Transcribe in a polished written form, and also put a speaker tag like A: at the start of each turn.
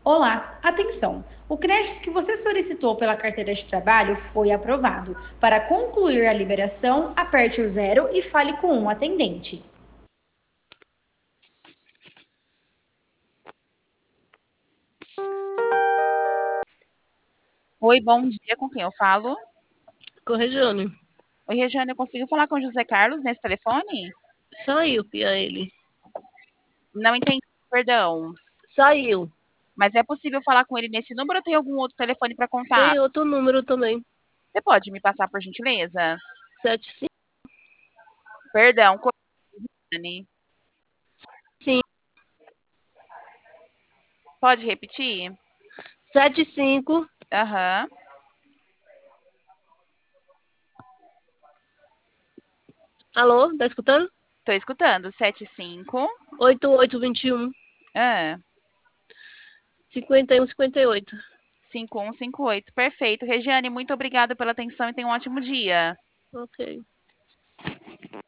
A: Olá, atenção! O crédito que você solicitou pela carteira de trabalho foi aprovado. Para concluir a liberação, aperte o zero e fale com um atendente.
B: Oi, bom dia, com quem eu falo?
C: Corregione.
B: Oi, Regiane, eu consigo falar com o José Carlos nesse telefone?
C: Saiu, Pia, ele.
B: Não entendi, perdão.
C: Saiu.
B: Mas é possível falar com ele nesse número ou tem algum outro telefone para contar?
C: Tem outro número também.
B: Você pode me passar, por gentileza?
C: 75.
B: Perdão, Regiane. Pode repetir?
C: 75.
B: Aham.
C: Alô, tá escutando?
B: Tô escutando. 75.
C: 8821.
B: Ah,
C: 5158.
B: 5158. Perfeito. Regiane, muito obrigada pela atenção e tenha um ótimo dia.
C: Ok.